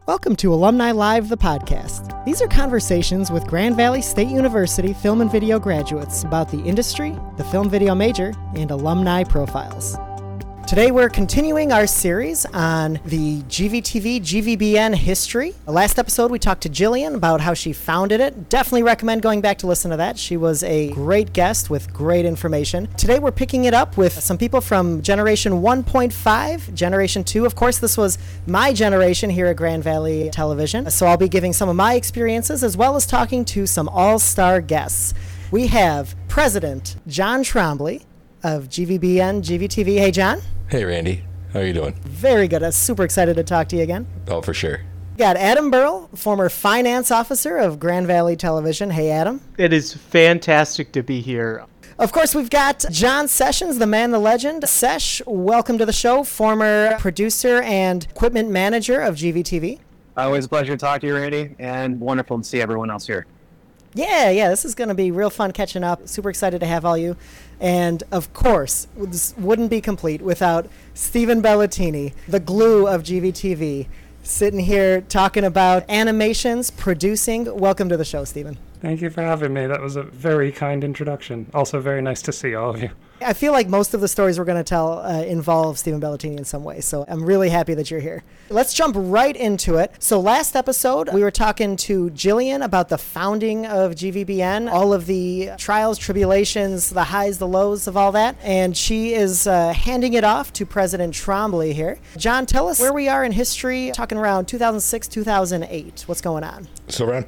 Welcome to Alumni Live, the podcast. These are conversations with Grand Valley State University film and video graduates about the industry, the film video major, and alumni profiles. Today we're continuing our series on the GVTV GVBN history. The last episode we talked to Jillian about how she founded it. Definitely recommend going back to listen to that. She was a great guest with great information. Today we're picking it up with some people from Generation 1.5, Generation 2. Of course, this was my generation here at Grand Valley Television. So I'll be giving some of my experiences as well as talking to some all-star guests. We have President John Trombley of GVBN GVTV. Hey, John. Hey, Randy. How are you doing? Very good. I'm super excited to talk to you again. Oh, for sure. Got Adam Burrell, former finance officer of Grand Valley Television. Hey, Adam. It is fantastic to be here. Of course, we've got John Sessions, the man, the legend. Sesh, welcome to the show, former producer and equipment manager of GVTV. Always a pleasure to talk to you, Randy, and wonderful to see everyone else here. Yeah, this is going to be real fun catching up. Super excited to have all you. And, of course, this wouldn't be complete without Stephen Bellatini, the glue of GVTV, sitting here talking about animations, producing. Welcome to the show, Stephen. Thank you for having me. That was a very kind introduction. Also very nice to see all of you. I feel like most of the stories we're going to tell involve Stephen Bellatini in some way, so I'm really happy that you're here. Let's jump right into it. So last episode, we were talking to Jillian about the founding of GVBN, all of the trials, tribulations, the highs, the lows of all that, and she is handing it off to President Trombley here. John, tell us where we are in history, talking around 2006, 2008. What's going on? So around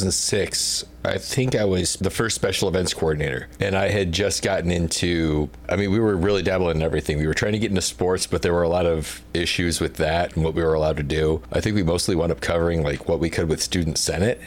2006, I think I was the first special events coordinator, and I had just gotten into, we were really dabbling in everything. We were trying to get into sports, but there were a lot of issues with that and what we were allowed to do. I think we mostly wound up covering like what we could with Student Senate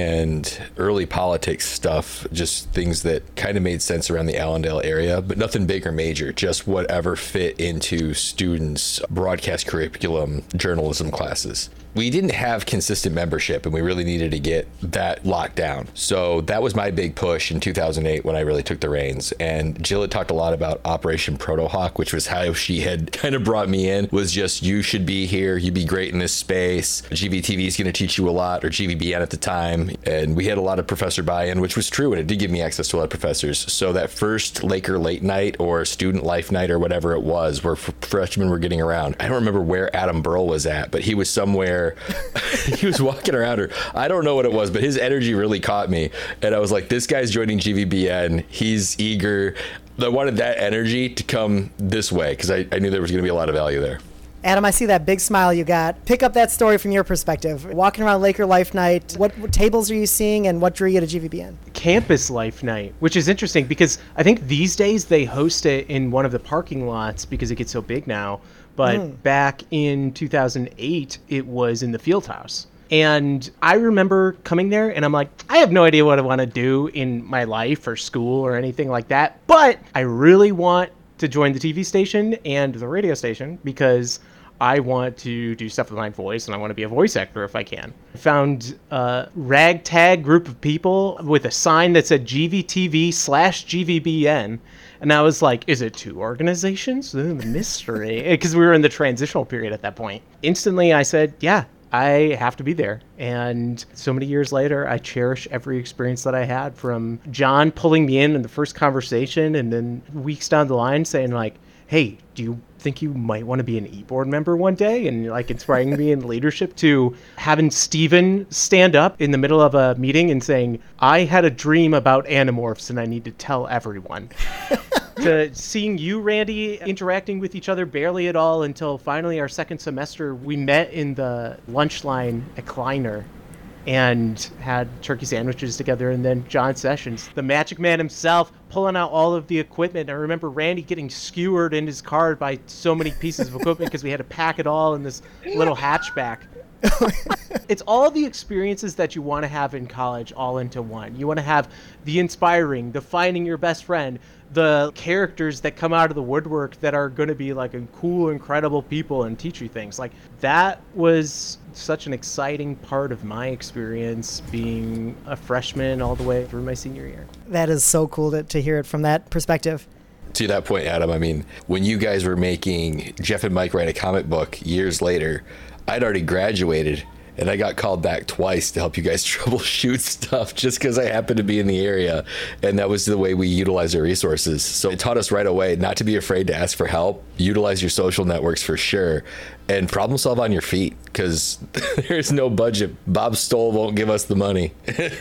and early politics stuff, just things that kind of made sense around the Allendale area, but nothing big or major, just whatever fit into students' broadcast curriculum journalism classes. We didn't have consistent membership, and we really needed to get that locked down. So that was my big push in 2008 when I really took the reins. And Jill had talked a lot about Operation Protohawk, which was how she had kind of brought me in, was just, you should be here, you'd be great in this space. GVTV is going to teach you a lot, or GVBN at the time. And we had a lot of professor buy-in, which was true, and it did give me access to a lot of professors. So that first Laker late night or student life night or whatever it was, where freshmen were getting around, I don't remember where Adam Burrell was at, but he was somewhere. He was walking around, or I don't know what it was, but his energy really caught me. And I was like, this guy's joining GVBN. He's eager. I wanted that energy to come this way because I knew there was going to be a lot of value there. Adam, I see that big smile you got. Pick up that story from your perspective. Walking around Laker Life Night, what tables are you seeing and what drew you to GVBN? Campus Life Night, which is interesting because I think these days they host it in one of the parking lots because it gets so big now. But back in 2008, it was in the field house. And I remember coming there and I'm like, I have no idea what I want to do in my life or school or anything like that. But I really want to join the TV station and the radio station because I want to do stuff with my voice and I want to be a voice actor if I can. I found a ragtag group of people with a sign that said GVTV/GVBN. And I was like, is it two organizations? The mystery. Because we were in the transitional period at that point. Instantly, I said, yeah, I have to be there. And so many years later, I cherish every experience that I had, from John pulling me in the first conversation and then weeks down the line saying like, hey, do you think you might want to be an e-board member one day, and like inspiring me in leadership, to having Steven stand up in the middle of a meeting and saying, I had a dream about Animorphs and I need to tell everyone. To seeing you, Randy, interacting with each other barely at all until finally our second semester, we met in the lunch line at Kleiner and had turkey sandwiches together, and then John Sessions, the magic man himself, pulling out all of the equipment. I remember Randy getting skewered in his car by so many pieces of equipment because we had to pack it all in this little hatchback. It's all the experiences that you want to have in college all into one. You want to have the inspiring, the finding your best friend, the characters that come out of the woodwork that are going to be like a cool, incredible people and teach you things. Like, that was such an exciting part of my experience being a freshman all the way through my senior year. That is so cool to hear it from that perspective. To that point, Adam, I mean, when you guys were making Jeff and Mike Write a Comic Book years later, I'd already graduated And I got called back twice to help you guys troubleshoot stuff just because I happened to be in the area. And that was the way we utilize our resources. So it taught us right away not to be afraid to ask for help, utilize your social networks for sure, and problem solve on your feet, because there's no budget. Bob Stoll won't give us the money.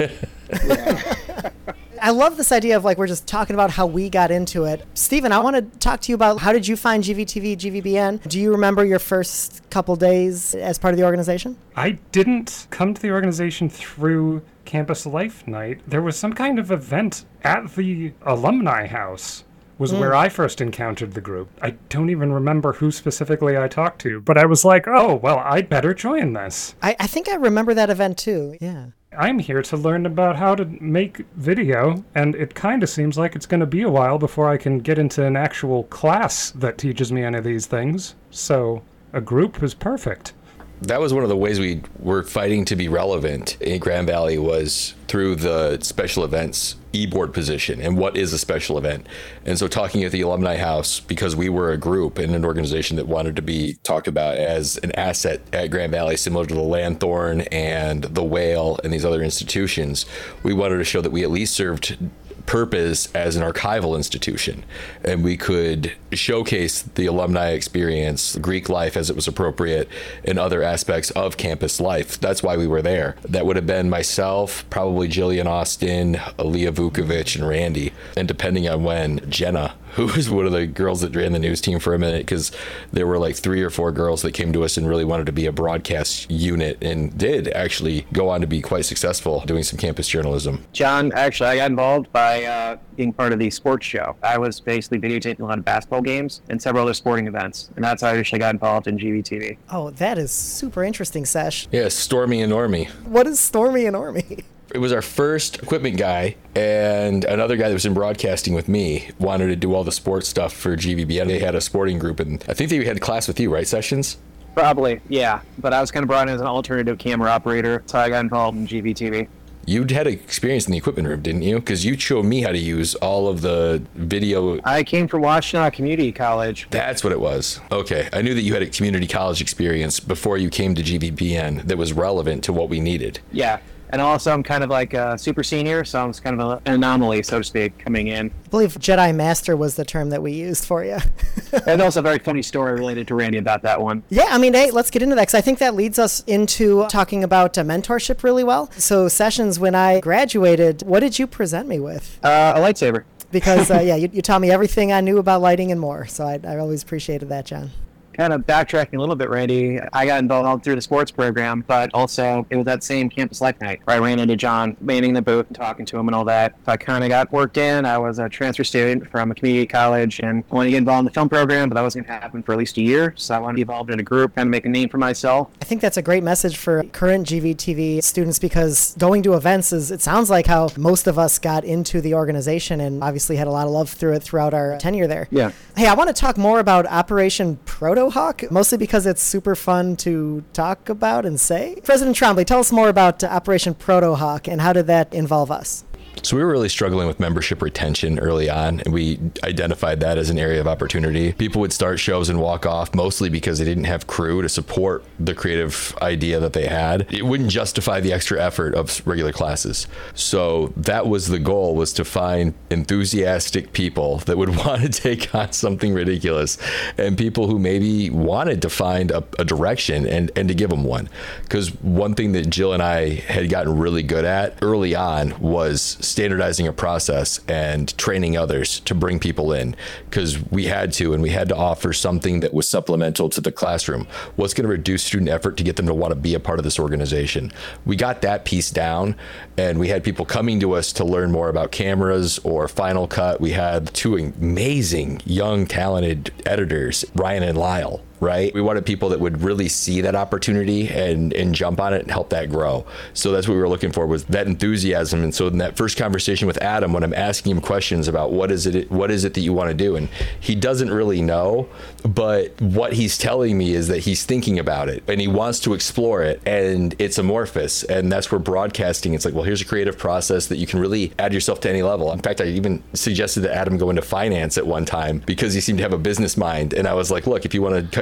I love this idea of like we're just talking about how we got into it. Stephen, I want to talk to you about how did you find GVTV, GVBN? Do you remember your first couple days as part of the organization? I didn't come to the organization through Campus Life Night. There was some kind of event at the alumni house was where I first encountered the group. I don't even remember who specifically I talked to, but I was like, oh, well, I'd better join this. I think I remember that event too, yeah. I'm here to learn about how to make video, and it kind of seems like it's going to be a while before I can get into an actual class that teaches me any of these things. So a group is perfect. That was one of the ways we were fighting to be relevant in Grand Valley, was through the special events e-board position and what is a special event. And so talking at the alumni house, because we were a group and an organization that wanted to be talked about as an asset at Grand Valley, similar to the Lanthorn and the Whale and these other institutions, we wanted to show that we at least served purpose as an archival institution, and we could showcase the alumni experience, Greek life as it was appropriate, and other aspects of campus life. That's why we were there. That would have been myself, probably Jillian Austin, Aaliyah Vukovic, and Randy, and depending on when, Jenna, who was one of the girls that ran the news team for a minute, because there were like 3 or 4 girls that came to us and really wanted to be a broadcast unit, and did actually go on to be quite successful doing some campus journalism. John, actually, I got involved by being part of the sports show. I was basically videotaping a lot of basketball games and several other sporting events, and that's how I actually got involved in GVTV. Oh, that is super interesting, Sesh. Yeah, Stormy and Normie. What is Stormy and Normie? It was our first equipment guy, and another guy that was in broadcasting with me wanted to do all the sports stuff for GVBN. They had a sporting group, and I think they had a class with you, right, Sessions? Probably, yeah. But I was kind of brought in as an alternative camera operator, so I got involved in GVTV. You had experience in the equipment room, didn't you? Because you showed me how to use all of the video. I came from Washtenaw Community College. That's what it was. Okay. I knew that you had a community college experience before you came to GVBN that was relevant to what we needed. Yeah. And also, I'm kind of like a super senior, so I'm kind of an anomaly, so to speak, coming in. I believe Jedi Master was the term that we used for you. And also a very funny story related to Randy about that one. Yeah, I mean, hey, let's get into that, because I think that leads us into talking about mentorship really well. So, Sessions, when I graduated, what did you present me with? A lightsaber. Because, yeah, you taught me everything I knew about lighting and more, so I always appreciated that, John. Kind of backtracking a little bit, Randy, I got involved through the sports program, but also it was that same Campus Life Night where I ran into John, manning the booth and talking to him and all that. So I kind of got worked in. I was a transfer student from a community college and wanted to get involved in the film program, but that wasn't going to happen for at least a year. So I wanted to be involved in a group, kind of make a name for myself. I think that's a great message for current GVTV students, because going to events it sounds like how most of us got into the organization and obviously had a lot of love through it throughout our tenure there. Yeah. Hey, I want to talk more about Operation Protohawk, mostly because it's super fun to talk about and say. President Trombley, tell us more about Operation Protohawk and how did that involve us? So we were really struggling with membership retention early on, and we identified that as an area of opportunity. People would start shows and walk off, mostly because they didn't have crew to support the creative idea that they had. It wouldn't justify the extra effort of regular classes. So that was the goal, was to find enthusiastic people that would want to take on something ridiculous, and people who maybe wanted to find a direction and to give them one. Because one thing that Jill and I had gotten really good at early on was standardizing a process and training others to bring people in, because we had to offer something that was supplemental to the classroom. What's going to reduce student effort to get them to want to be a part of this organization? We got that piece down, and we had people coming to us to learn more about cameras or Final Cut. We had 2 amazing young talented editors, Ryan and Lyle. Right? We wanted people that would really see that opportunity and jump on it and help that grow. So that's what we were looking for, was that enthusiasm. And so in that first conversation with Adam, when I'm asking him questions about what is it that you want to do, and he doesn't really know, but what he's telling me is that he's thinking about it and he wants to explore it, and it's amorphous. And that's where broadcasting, it's like, well, here's a creative process that you can really add yourself to any level. In fact, I even suggested that Adam go into finance at one time because he seemed to have a business mind. And I was like, look, if you want to cut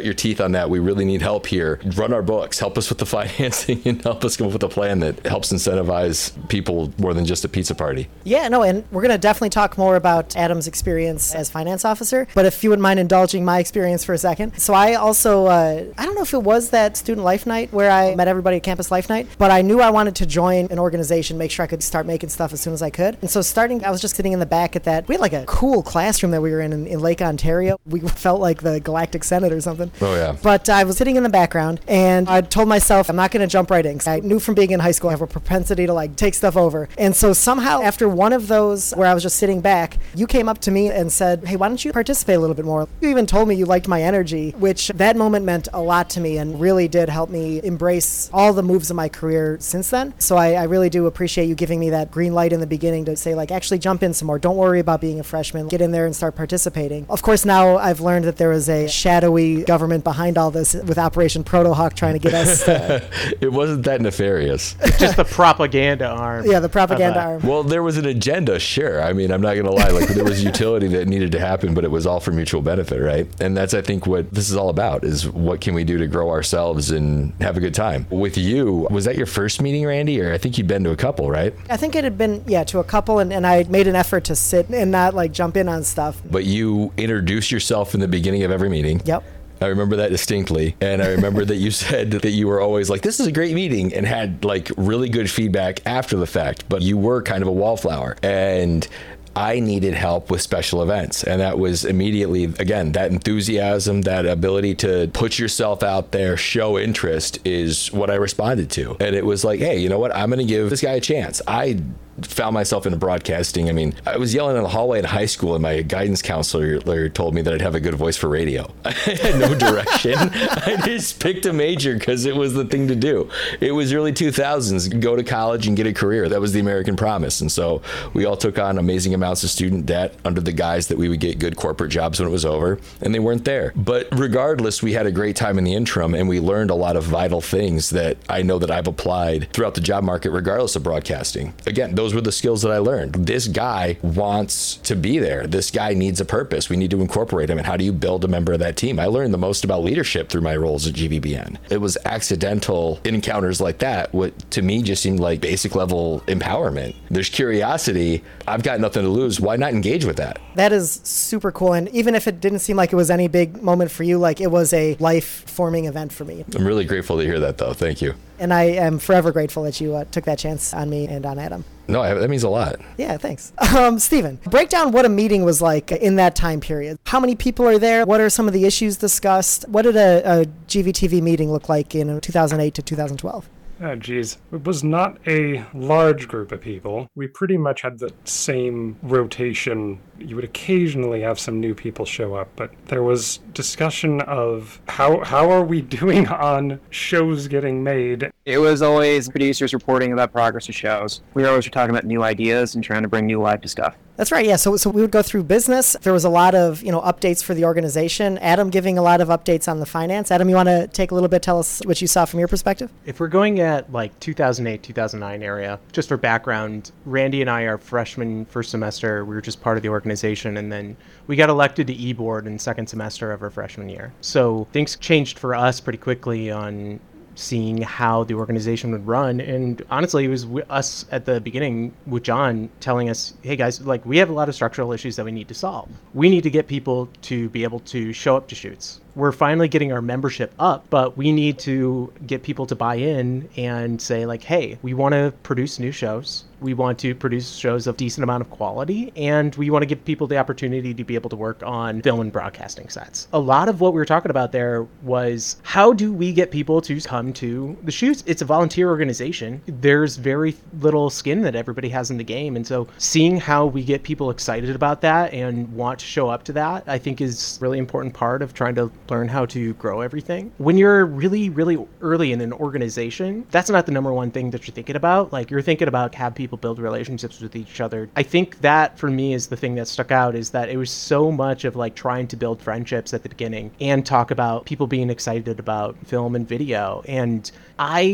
your teeth on that. We really need help here. Run our books, help us with the financing, and help us come up with a plan that helps incentivize people more than just a pizza party. Yeah, no, and we're going to definitely talk more about Adam's experience as finance officer, but if you wouldn't mind indulging my experience for a second. So I also, I don't know if it was that Student Life Night where I met everybody at Campus Life Night, but I knew I wanted to join an organization, make sure I could start making stuff as soon as I could. And so I was just sitting in the back at that. We had like a cool classroom that we were in Lake Ontario. We felt like the Galactic Senate or something. Oh, yeah. But I was sitting in the background, and I told myself I'm not going to jump right in, because I knew from being in high school I have a propensity to like take stuff over. And so somehow after one of those where I was just sitting back, you came up to me and said, hey, why don't you participate a little bit more? You even told me you liked my energy, which that moment meant a lot to me and really did help me embrace all the moves of my career since then. So I really do appreciate you giving me that green light in the beginning to say, like, actually jump in some more. Don't worry about being a freshman. Get in there and start participating. Of course, now I've learned that there was a shadowy government behind all this with Operation Protohawk trying to get us. It wasn't that nefarious. Just the propaganda arm. Yeah, the propaganda arm. Well, there was an agenda, sure. I mean, I'm not going to lie. Like, there was utility that needed to happen, but it was all for mutual benefit, right? And that's, I think, what this is all about, is what can we do to grow ourselves and have a good time. With you, was that your first meeting, Randy? Or I think you'd been to a couple, right? I think it had been, to a couple, and I made an effort to sit and not, like, jump in on stuff. But you introduced yourself in the beginning of every meeting. Yep. I remember that distinctly. And I remember that you said that you were always like, this is a great meeting, and had like really good feedback after the fact, but you were kind of a wallflower. And I needed help with special events. And that was immediately, again, that enthusiasm, that ability to put yourself out there, show interest is what I responded to. And it was like, hey, you know what? I'm going to give this guy a chance. I found myself into broadcasting. I mean, I was yelling in the hallway in high school, and my guidance counselor told me that I'd have a good voice for radio. I had no direction. I just picked a major because it was the thing to do. It was early 2000s. Go to college and get a career. That was the American promise. And so we all took on amazing amounts of student debt under the guise that we would get good corporate jobs when it was over, and they weren't there. But regardless, we had a great time in the interim, and we learned a lot of vital things that I know that I've applied throughout the job market, regardless of broadcasting. Again, those were the skills that I learned. This guy wants to be there. This guy needs a purpose. We need to incorporate him. And how do you build a member of that team? I learned the most about leadership through my roles at GVBN. It was accidental encounters like that, what to me just seemed like basic level empowerment. There's curiosity. I've got nothing to lose. Why not engage with that? That is super cool. And even if it didn't seem like it was any big moment for you, like it was a life-forming event for me. I'm really grateful to hear that, though. Thank you. And I am forever grateful that you took that chance on me and on Adam. No, that means a lot. Yeah, thanks. Stephen, break down what a meeting was like in that time period. How many people are there? What are some of the issues discussed? What did a GVTV meeting look like in 2008 to 2012? Oh, geez. It was not a large group of people. We pretty much had the same rotation. You would occasionally have some new people show up, but there was discussion of how are we doing on shows getting made. It was always producers reporting about progress of shows. We were always talking about new ideas and trying to bring new life to stuff. That's right, yeah. So we would go through business. There was a lot of, updates for the organization. Adam giving a lot of updates on the finance. Adam, you want to take a little bit, tell us what you saw from your perspective? If we're going at like 2008, 2009 area, just for background, Randy and I are freshmen first semester. We were just part of the organization, and then we got elected to E-Board in second semester of our freshman year. So things changed for us pretty quickly on seeing how the organization would run. And honestly, it was us at the beginning with John telling us, hey guys, like we have a lot of structural issues that we need to solve. We need to get people to be able to show up to shoots. We're finally getting our membership up, but we need to get people to buy in and say like, hey, we want to produce new shows. We want to produce shows of decent amount of quality, and we want to give people the opportunity to be able to work on film and broadcasting sets. A lot of what we were talking about there was how do we get people to come to the shoots? It's a volunteer organization. There's very little skin that everybody has in the game. And so seeing how we get people excited about that and want to show up to that, I think is a really important part of trying to learn how to grow everything. When you're really, really early in an organization, that's not the number one thing that you're thinking about. Like you're thinking about have people build relationships with each other. I think that for me is the thing that stuck out, is that it was so much of like trying to build friendships at the beginning and talk about people being excited about film and video. And I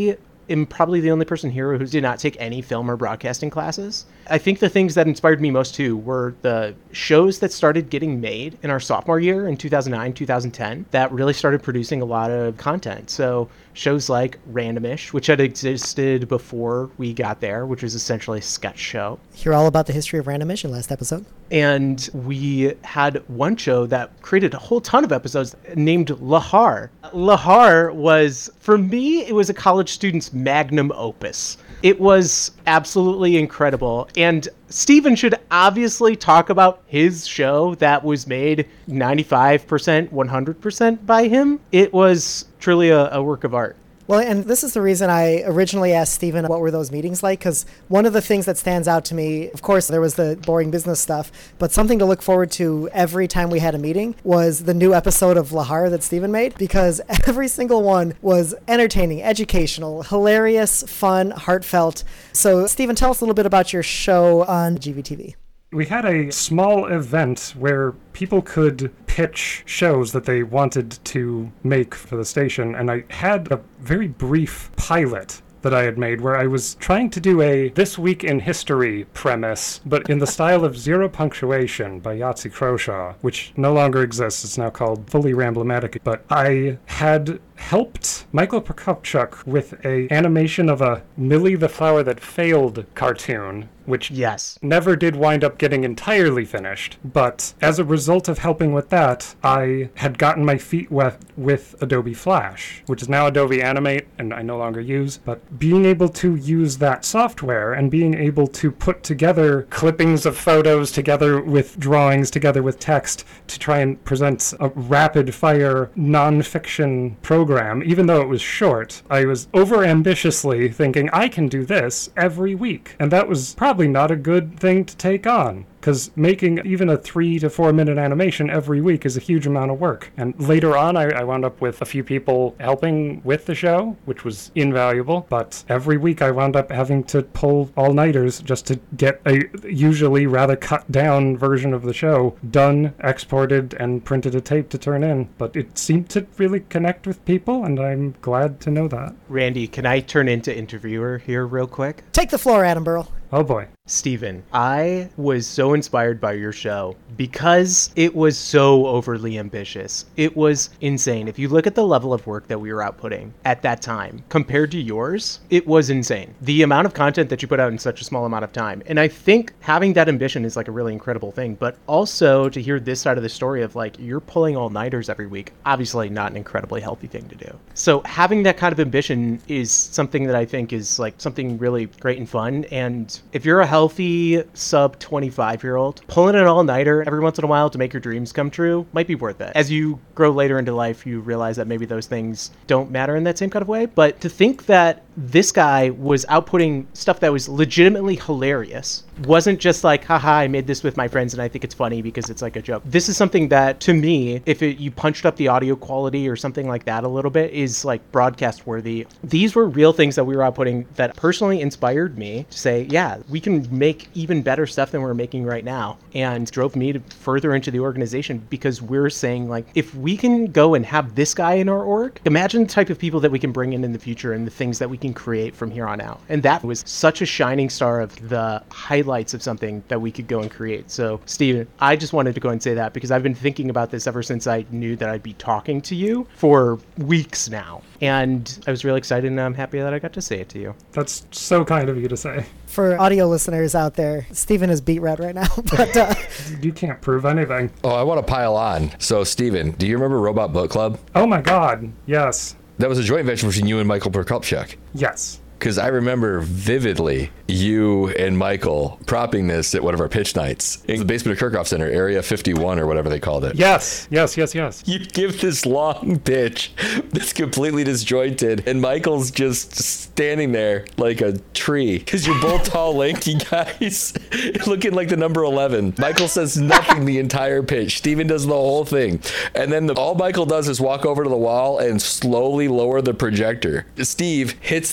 am probably the only person here who did not take any film or broadcasting classes. I think the things that inspired me most too were the shows that started getting made in our sophomore year in 2009, 2010 that really started producing a lot of content. So shows like Randomish, which had existed before we got there, which was essentially a sketch show. Hear all about the history of Randomish in last episode. And we had one show that created a whole ton of episodes named Lahar. Lahar was, for me, it was a college student's magnum opus. It was absolutely incredible. And Steven should obviously talk about his show that was made 95%, 100% by him. It was truly a work of art. Well, and this is the reason I originally asked Steven what were those meetings like, because one of the things that stands out to me, of course, there was the boring business stuff, but something to look forward to every time we had a meeting was the new episode of Lahar that Steven made, because every single one was entertaining, educational, hilarious, fun, heartfelt. So, Steven, tell us a little bit about your show on GVTV. We had a small event where people could pitch shows that they wanted to make for the station, and I had a very brief pilot that I had made where I was trying to do a This Week in History premise, but in the style of Zero Punctuation by Yahtzee Croshaw, which no longer exists. It's now called Fully Ramblomatic. But I had helped Michael Prokopchuk with a animation of a Millie the Flower That Failed cartoon, which never did wind up getting entirely finished. But as a result of helping with that, I had gotten my feet wet with Adobe Flash, which is now Adobe Animate, and I no longer use. But being able to use that software and being able to put together clippings of photos together with drawings, together with text, to try and present a rapid-fire non-fiction program, even though it was short, I was over-ambitiously thinking, I can do this every week. And that was probably not a good thing to take on, because making even a 3 to 4 minute animation every week is a huge amount of work. And later on, I wound up with a few people helping with the show, which was invaluable. But every week I wound up having to pull all-nighters just to get a usually rather cut-down version of the show done, exported, and printed a tape to turn in. But it seemed to really connect with people, and I'm glad to know that. Randy, can I turn into interviewer here real quick? Take the floor, Adam Burrell. Oh boy. Steven, I was so inspired by your show because it was so overly ambitious. It was insane. If you look at the level of work that we were outputting at that time compared to yours, it was insane. The amount of content that you put out in such a small amount of time. And I think having that ambition is like a really incredible thing, but also to hear this side of the story of like, you're pulling all-nighters every week, obviously not an incredibly healthy thing to do. So having that kind of ambition is something that I think is like something really great and fun. And if you're a healthy sub 25-year-old, pulling an all-nighter every once in a while to make your dreams come true might be worth it. As you grow later into life, you realize that maybe those things don't matter in that same kind of way. But to think that this guy was outputting stuff that was legitimately hilarious, wasn't just like, haha, I made this with my friends and I think it's funny because it's like a joke. This is something that, to me, if you punched up the audio quality or something like that a little bit, is like broadcast worthy. These were real things that we were outputting that personally inspired me to say, yeah, we can make even better stuff than we're making right now, and drove me to further into the organization because we're saying, like, if we can go and have this guy in our org, imagine the type of people that we can bring in the future and the things that we can create from here on out. And that was such a shining star of the highlights of something that we could go and create. So, Steven, I just wanted to go and say that because I've been thinking about this ever since I knew that I'd be talking to you for weeks now. And I was really excited, and I'm happy that I got to say it to you. That's so kind of you to say. For audio listeners out there, Steven is beat red right now. But you can't prove anything. Oh, I want to pile on. So, Steven, do you remember Robot Book Club? Oh my God, yes. That was a joint venture between you and Michael Prokopchuk. Yes. Because I remember vividly you and Michael propping this at one of our pitch nights in the basement of Kirchhoff Center, Area 51 or whatever they called it. Yes. You give this long pitch that's completely disjointed, and Michael's just standing there like a tree because you're both tall, lanky guys looking like the number 11. Michael says nothing the entire pitch. Steven does the whole thing. And then all Michael does is walk over to the wall and slowly lower the projector. Steve hits the button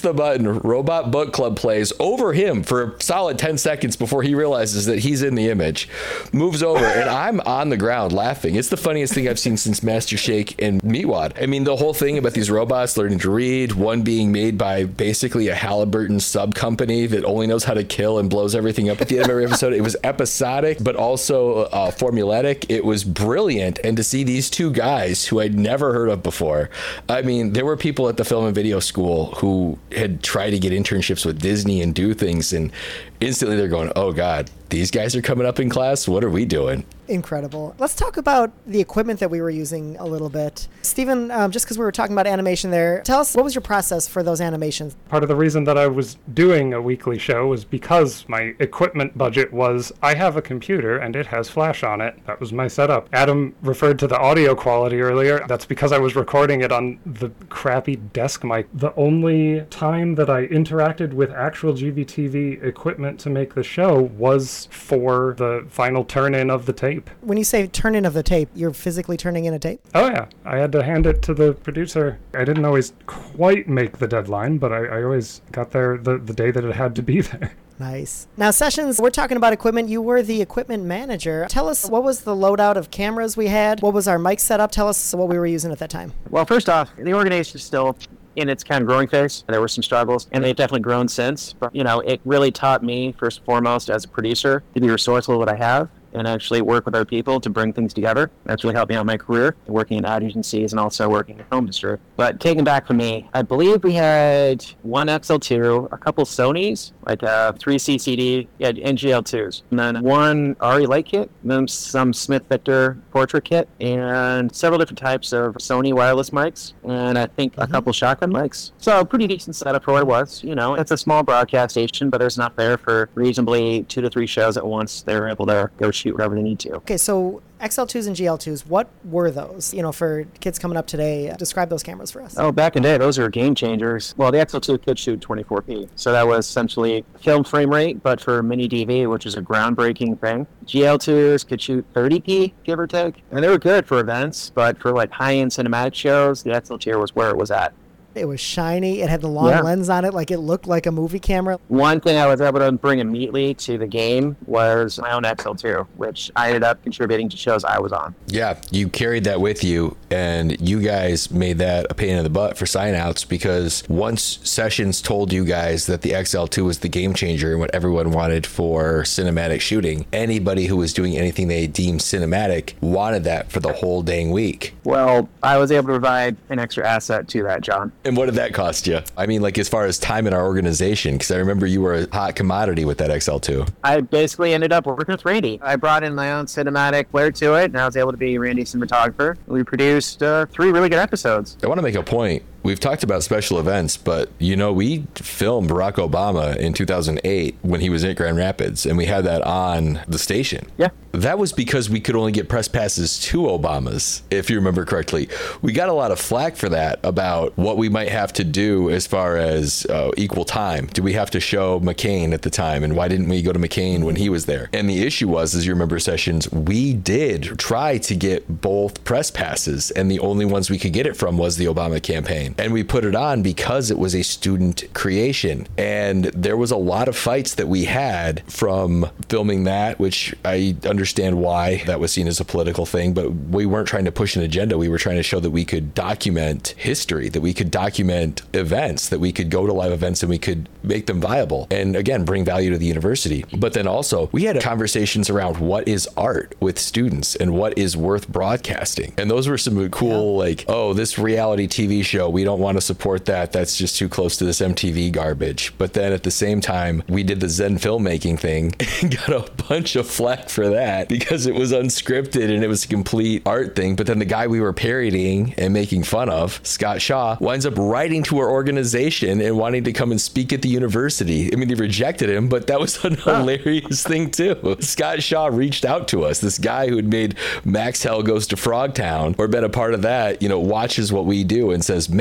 then Robot Book Club plays over him for a solid 10 seconds before he realizes that he's in the image, moves over, and I'm on the ground laughing. It's the funniest thing I've seen since Master Shake and Meatwad. I mean, the whole thing about these robots learning to read, one being made by basically a Halliburton sub company that only knows how to kill and blows everything up at the end of every episode. It was episodic, but also formulaic. It was brilliant. And to see these two guys who I'd never heard of before, I mean, there were people at the film and video school who had tried to get internships with Disney and do things, and instantly they're going, oh God, these guys are coming up in class. What are we doing? Incredible. Let's talk about the equipment that we were using a little bit. Stephen, just because we were talking about animation there, tell us, what was your process for those animations? Part of the reason that I was doing a weekly show was because my equipment budget was, I have a computer and it has Flash on it. That was my setup. Adam referred to the audio quality earlier. That's because I was recording it on the crappy desk mic. The only time that I interacted with actual GVTV equipment to make the show was for the final turn-in of the tape. When you say turn in of the tape, you're physically turning in a tape? Oh yeah, I had to hand it to the producer. I didn't always quite make the deadline, but I always got there the day that it had to be there. Nice. Now, Sessions, we're talking about equipment. You were the equipment manager. Tell us, what was the loadout of cameras we had? What was our mic setup? Tell us what we were using at that time. Well, first off, the organization is still in its kind of growing phase. There were some struggles, and they've definitely grown since. But, it really taught me, first and foremost, as a producer, to be resourceful with what I have and actually work with other people to bring things together. That's really helped me out in my career, working in ad agencies and also working in the film industry. But taking back from me, I believe we had one XL2, a couple Sonys, like a 3 CCD, and GL2s, and then one ARRI light kit, and then some Smith Victor portrait kit, and several different types of Sony wireless mics, and I think a couple shotgun mics. So a pretty decent setup for what it was. It's a small broadcast station, but there's enough there for reasonably 2 to 3 shows at once. They were able to go shoot whatever they need to. Okay, so XL2s and GL2s, what were those? For kids coming up today, describe those cameras for us. Oh, back in the day, those were game changers. Well, the XL2 could shoot 24p. So that was essentially film frame rate, but for mini DV, which is a groundbreaking thing. GL2s could shoot 30p, give or take. And they were good for events, but for high-end cinematic shows, the XL2 was where it was at. It was shiny. It had the long lens on it, like it looked like a movie camera. One thing I was able to bring immediately to the game was my own XL2, which I ended up contributing to shows I was on. Yeah, you carried that with you, and you guys made that a pain in the butt for sign-outs, because once Sessions told you guys that the XL2 was the game changer and what everyone wanted for cinematic shooting, anybody who was doing anything they deemed cinematic wanted that for the whole dang week. Well, I was able to provide an extra asset to that, John. And what did that cost you? I mean, as far as time in our organization, because I remember you were a hot commodity with that XL2. I basically ended up working with Randy. I brought in my own cinematic flair to it, and I was able to be Randy's cinematographer. We produced 3 really good episodes. I want to make a point. We've talked about special events, but, we filmed Barack Obama in 2008 when he was in Grand Rapids, and we had that on the station. Yeah. That was because we could only get press passes to Obamas, if you remember correctly. We got a lot of flack for that, about what we might have to do as far as equal time. Do we have to show McCain at the time, and why didn't we go to McCain when he was there? And the issue was, as you remember, Sessions, we did try to get both press passes, and the only ones we could get it from was the Obama campaign. And we put it on because it was a student creation. And there was a lot of fights that we had from filming that, which I understand why that was seen as a political thing, but we weren't trying to push an agenda. We were trying to show that we could document history, that we could document events, that we could go to live events and we could make them viable. And again, bring value to the university. But then also, we had conversations around what is art with students and what is worth broadcasting. And those were some cool, this reality TV show, we don't want to support that. That's just too close to this MTV garbage. But then at the same time, we did the Zen filmmaking thing and got a bunch of flack for that because it was unscripted and it was a complete art thing. But then the guy we were parodying and making fun of, Scott Shaw, winds up writing to our organization and wanting to come and speak at the university. I mean, they rejected him, but that was a hilarious thing too. Scott Shaw reached out to us. This guy who had made Max Hell Goes to Frogtown or been a part of that, watches what we do and says, man,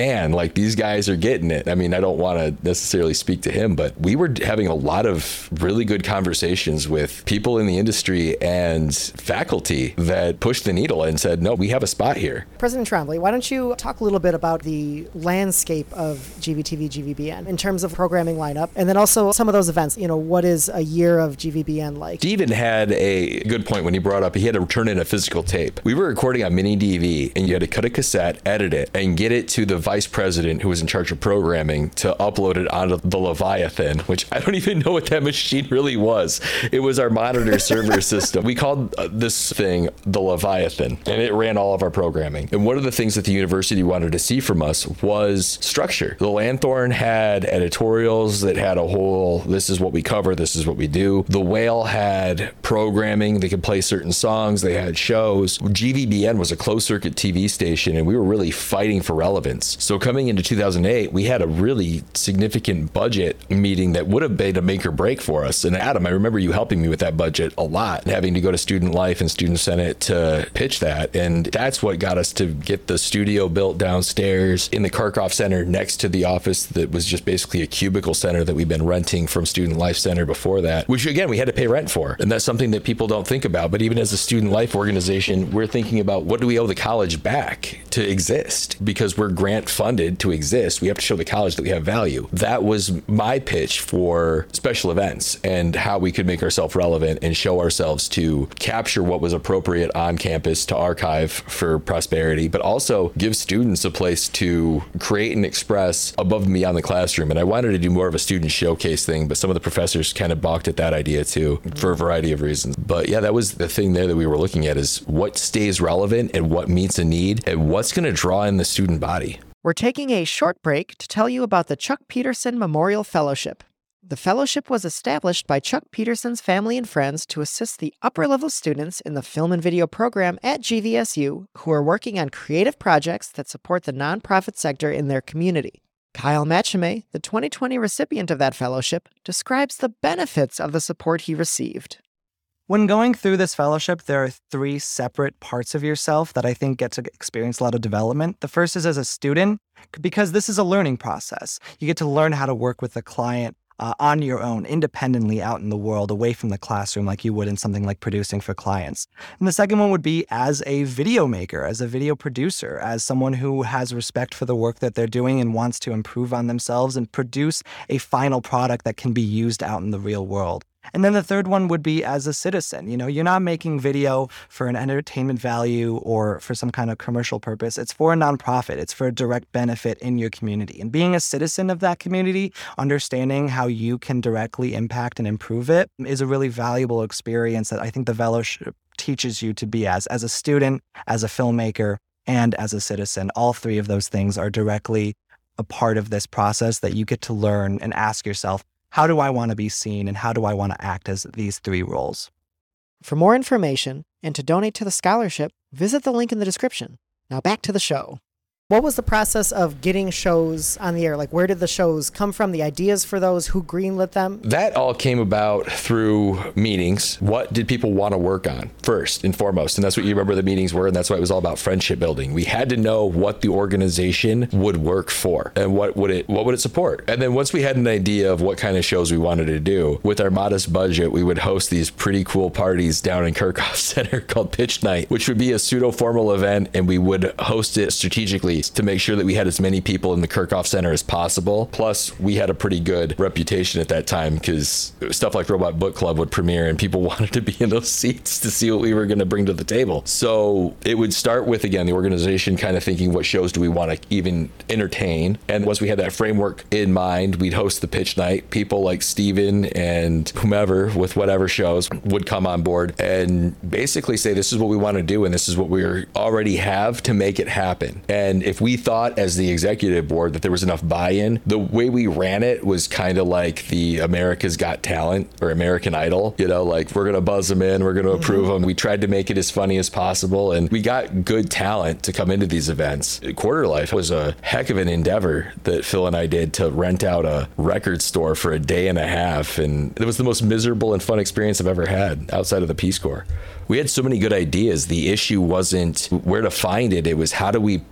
man, like these guys are getting it. I mean, I don't want to necessarily speak to him, but we were having a lot of really good conversations with people in the industry and faculty that pushed the needle and said, no, we have a spot here. President Trombley, why don't you talk a little bit about the landscape of GVTV, GVBN in terms of programming lineup, and then also some of those events. What is a year of GVBN like? Steven had a good point when he brought up he had to turn in a physical tape. We were recording on mini DV, and you had to cut a cassette, edit it, and get it to the vice president who was in charge of programming to upload it onto the Leviathan, which I don't even know what that machine really was. It was our monitor server system. We called this thing the Leviathan, and it ran all of our programming. And one of the things that the university wanted to see from us was structure. The Lanthorn had editorials that had a whole, this is what we cover, this is what we do. The Whale had programming. They could play certain songs. They had shows. GVBN was a closed circuit TV station, and we were really fighting for relevance. So coming into 2008, we had a really significant budget meeting that would have been a make or break for us. And Adam, I remember you helping me with that budget a lot, having to go to Student Life and Student Senate to pitch that. And that's what got us to get the studio built downstairs in the Karkoff Center next to the office that was just basically a cubicle center that we've been renting from Student Life Center before that, which again, we had to pay rent for. And that's something that people don't think about. But even as a Student Life organization, we're thinking about what do we owe the college back to exist? Because we're grant funded to exist. We have to show the college that we have value. That was my pitch for special events and how we could make ourselves relevant and show ourselves to capture what was appropriate on campus to archive for prosperity, but also give students a place to create and express above and beyond the classroom. And I wanted to do more of a student showcase thing, but some of the professors kind of balked at that idea too for a variety of reasons. But yeah, that was the thing there that we were looking at, is what stays relevant and what meets a need and what's going to draw in the student body. We're taking a short break to tell you about the Chuck Peterson Memorial Fellowship. The fellowship was established by Chuck Peterson's family and friends to assist the upper-level students in the film and video program at GVSU who are working on creative projects that support the nonprofit sector in their community. Kyle Machame, the 2020 recipient of that fellowship, describes the benefits of the support he received. When going through this fellowship, there are 3 separate parts of yourself that I think get to experience a lot of development. The first is as a student, because this is a learning process. You get to learn how to work with the client on your own, independently out in the world, away from the classroom like you would in something like producing for clients. And the second one would be as a video maker, as a video producer, as someone who has respect for the work that they're doing and wants to improve on themselves and produce a final product that can be used out in the real world. And then the third one would be as a citizen. You're not making video for an entertainment value or for some kind of commercial purpose. It's for a nonprofit. It's for a direct benefit in your community. And being a citizen of that community, understanding how you can directly impact and improve it, is a really valuable experience that I think the fellowship teaches you to be as a student, as a filmmaker, and as a citizen. All 3 of those things are directly a part of this process that you get to learn and ask yourself, how do I want to be seen and how do I want to act as these 3 roles? For more information and to donate to the scholarship, visit the link in the description. Now back to the show. What was the process of getting shows on the air? Like, where did the shows come from? The ideas for those? Who greenlit them? That all came about through meetings. What did people want to work on first and foremost? And that's what you remember the meetings were. And that's why it was all about friendship building. We had to know what the organization would work for and what would it support. And then once we had an idea of what kind of shows we wanted to do, with our modest budget, we would host these pretty cool parties down in Karkoff Center called Pitch Night, which would be a pseudo-formal event. And we would host it strategically to make sure that we had as many people in the Karkoff Center as possible. Plus, we had a pretty good reputation at that time because stuff like Robot Book Club would premiere and people wanted to be in those seats to see what we were going to bring to the table. So it would start with, again, the organization kind of thinking, what shows do we want to even entertain? And once we had that framework in mind, we'd host the pitch night. People like Steven and whomever with whatever shows would come on board and basically say, this is what we want to do and this is what we already have to make it happen. And if we thought as the executive board that there was enough buy-in, the way we ran it was kind of like the America's Got Talent or American Idol, like we're going to buzz them in, we're going to approve them. We tried to make it as funny as possible and we got good talent to come into these events. Quarter Life was a heck of an endeavor that Phil and I did to rent out a record store for a day and a half. And it was the most miserable and fun experience I've ever had outside of the Peace Corps. We had so many good ideas. The issue wasn't where to find it. It was how do we get it on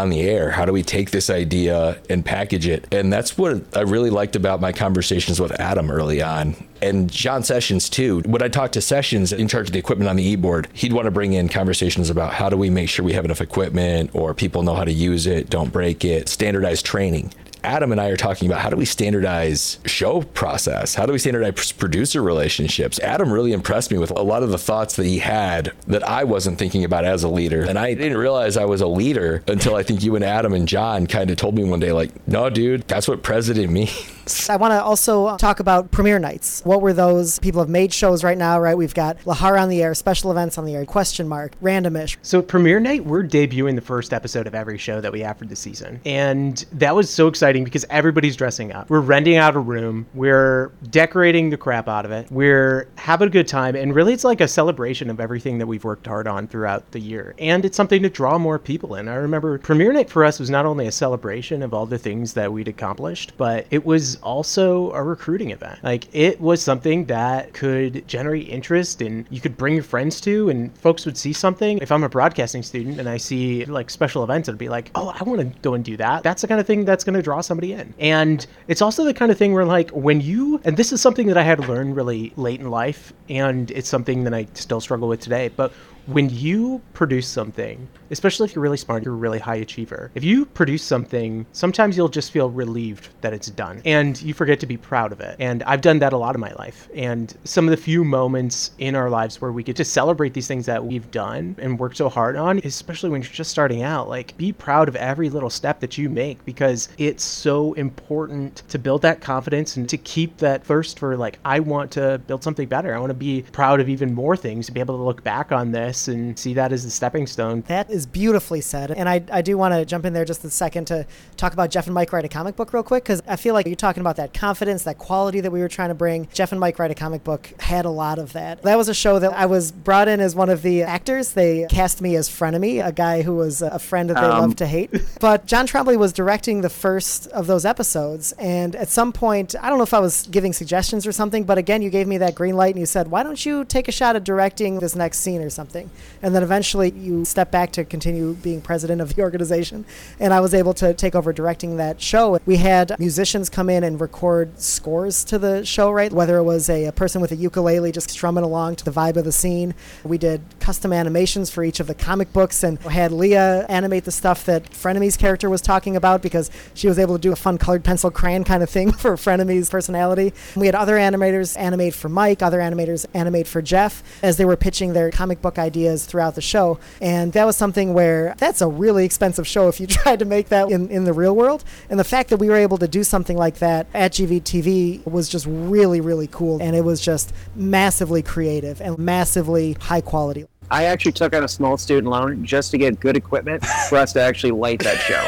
on the air? How do we take this idea and package it? And that's what I really liked about my conversations with Adam early on. And John Sessions, too. When I talked to Sessions in charge of the equipment on the e-board, he'd want to bring in conversations about how do we make sure we have enough equipment or people know how to use it, don't break it, standardized training. Adam and I are talking about how do we standardize show process? How do we standardize producer relationships? Adam really impressed me with a lot of the thoughts that he had that I wasn't thinking about as a leader. And I didn't realize I was a leader until I think you and Adam and John kind of told me one day, like, no, dude, that's what president means. I want to also talk about premiere nights. What were those? People have made shows right now, right? We've got Lahar on the air, special events on the air, question mark, randomish. So premiere night, we're debuting the first episode of every show that we have for the season. And that was so exciting because everybody's dressing up. We're renting out a room. We're decorating the crap out of it. We're having a good time. And really, it's like a celebration of everything that we've worked hard on throughout the year. And it's something to draw more people in. I remember premiere night for us was not only a celebration of all the things that we'd accomplished, but it was also a recruiting event. Like, it was something that could generate interest and you could bring your friends to, and folks would see something. If I'm a broadcasting student and I see like special events, it'd be like, oh, I want to go and do that. That's the kind of thing that's going to draw somebody in. And it's also the kind of thing where, like, when you, and this is something that I had to learn really late in life, and it's something that I still struggle with today, but when you produce something, especially if you're really smart, you're a really high achiever. If you produce something, sometimes you'll just feel relieved that it's done and you forget to be proud of it. And I've done that a lot of my life. And some of the few moments in our lives where we get to celebrate these things that we've done and worked so hard on, especially when you're just starting out, like, be proud of every little step that you make, because it's so important to build that confidence and to keep that thirst for, like, I want to build something better. I want to be proud of even more things, to be able to look back on this and see that as the stepping stone. That is beautifully said. And I do want to jump in there just a second to talk about Jeff and Mike Write a Comic Book real quick, because I feel like you're talking about that confidence, that quality that we were trying to bring. Jeff and Mike Write a Comic Book had a lot of that. That was a show that I was brought in as one of the actors. They cast me as Frenemy, a guy who was a friend that they loved to hate. But John Trombley was directing the first of those episodes. And at some point, I don't know if I was giving suggestions or something, but again, you gave me that green light and you said, why don't you take a shot at directing this next scene or something? And then eventually you stepped back to continue being president of the organization. And I was able to take over directing that show. We had musicians come in and record scores to the show, right? Whether it was a person with a ukulele just strumming along to the vibe of the scene. We did custom animations for each of the comic books and had Leah animate the stuff that Frenemy's character was talking about, because she was able to do a fun colored pencil crayon kind of thing for Frenemy's personality. We had other animators animate for Mike, other animators animate for Jeff as they were pitching their comic book ideas throughout the show. And that was something where that's a really expensive show if you tried to make that in the real world. And the fact that we were able to do something like that at GVTV was just really, really cool. And it was just massively creative and massively high quality. I actually took out a small student loan just to get good equipment for us to actually light that show.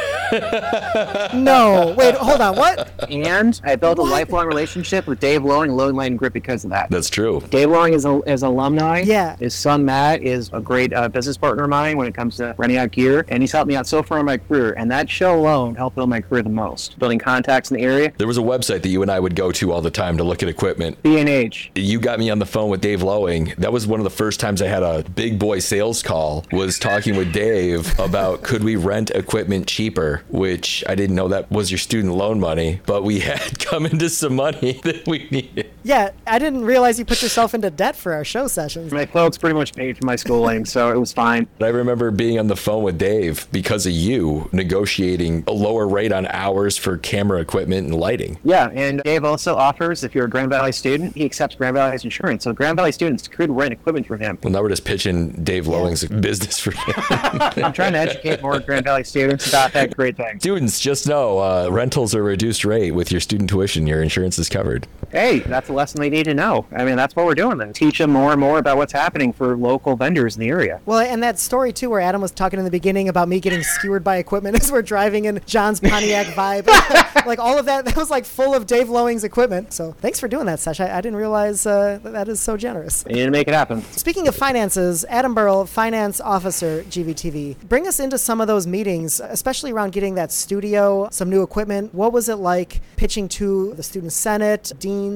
No, wait, hold on, what? And I built a lifelong relationship with Dave Lowing and Lowing Light and Grip because of that. That's true. Dave Lowing is alumni. Yeah. His son Matt is a great business partner of mine when it comes to renting out gear, and he's helped me out so far in my career. And that show alone helped build my career the most. Building contacts in the area. There was a website that you and I would go to all the time to look at equipment. B&H. You got me on the phone with Dave Lowing. That was one of the first times I had a big boy sales call, was talking with Dave about could we rent equipment cheaper, which I didn't know that was your student loan money, but we had come into some money that we needed. Yeah, I didn't realize you put yourself into debt for our show sessions. My folks pretty much paid for my schooling, so it was fine. I remember being on the phone with Dave because of you negotiating a lower rate on hours for camera equipment and lighting. Yeah, and Dave also offers, if you're a Grand Valley student, he accepts Grand Valley's insurance. So Grand Valley students could rent equipment from him. Well, now we're just pitching Dave Lowing's business for him. I'm trying to educate more Grand Valley students about that great thing. Students, just know rentals are a reduced rate with your student tuition. Your insurance is covered. Hey, that's a lesson they need to know. I mean, that's what we're doing then. Teach them more and more about what's happening for local vendors in the area. Well, and that story, too, where Adam was talking in the beginning about me getting skewered by equipment as we're driving in John's Pontiac vibe. Like, all of that was, like, full of Dave Lowing's equipment. So thanks for doing that, Sesh. I didn't realize that is so generous. You need to make it happen. Speaking of finances, Adam Burrell, Finance Officer, GVTV. Bring us into some of those meetings, especially around getting that studio, some new equipment. What was it like pitching to the Student Senate, deans, things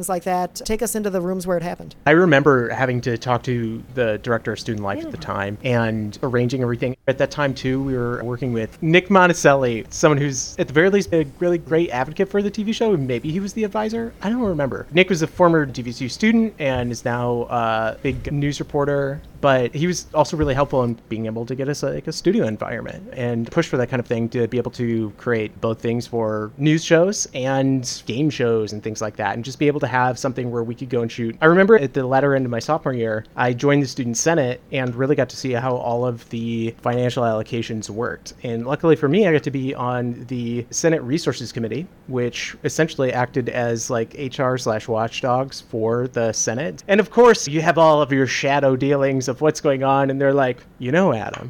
things like that. Take us into the rooms where it happened. I remember having to talk to the director of student life at the time and arranging everything. At that time, too, we were working with Nick Monticelli, someone who's at the very least a really great advocate for the TV show. Maybe he was the advisor. I don't remember. Nick was a former DVCU student and is now a big news reporter. But he was also really helpful in being able to get us a studio environment and push for that kind of thing to be able to create both things for news shows and game shows and things like that, and just be able to have something where we could go and shoot. I remember at the latter end of my sophomore year, I joined the Student Senate and really got to see how all of the financial allocations worked. And luckily for me, I got to be on the Senate Resources Committee, which essentially acted as like HR/watchdogs for the Senate. And of course, you have all of your shadow dealings of what's going on, and they're like, Adam,